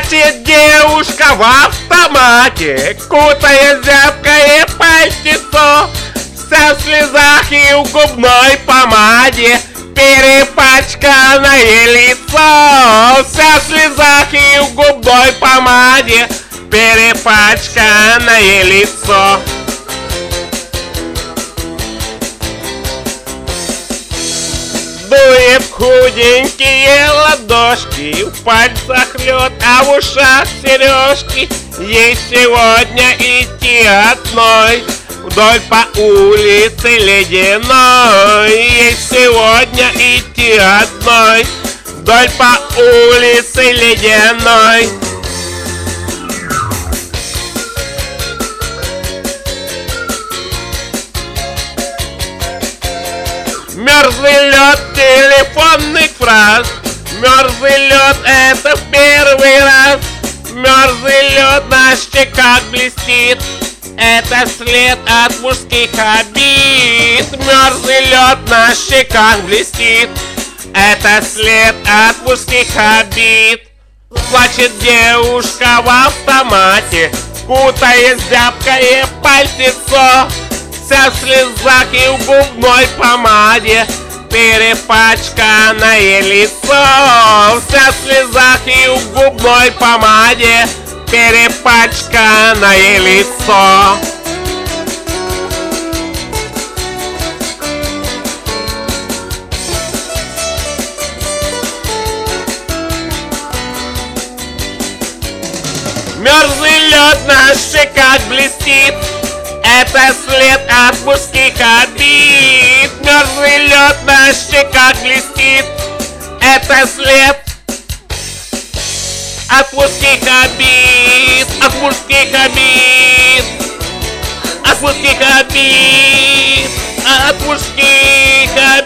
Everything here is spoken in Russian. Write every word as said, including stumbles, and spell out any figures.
Плачет девушка в автомате, кутая зябкое пальтецо, вся в слезах и в губной помаде, перепачканное лицо. Вся в слезах и в губной помаде, перепачканное лицо. Дует худенькие ладошки, в пальцах лед, а в ушах сережки. Ей сегодня идти одной вдоль по улице ледяной. Ей сегодня идти одной вдоль по улице ледяной. Мерзлый лед телефонных фраз, мерзлый лед это в первый раз. Мерзлый лед на щеках блестит, это след от мужских обид. Мерзлый лед на щеках блестит, это след от мужских обид. Плачет девушка в автомате, кутая зябкое пальтецо, вся в слезах и в губной помаде, перепачканное лицо. Вся в слезах и в губной помаде, перепачканное лицо. Мерзлый лед на щеках блестит, это след от мужских обид. Мерзлый лед на щеках блестит, это след от мужских обид. От мужских обид. От мужских обид. От мужских обид.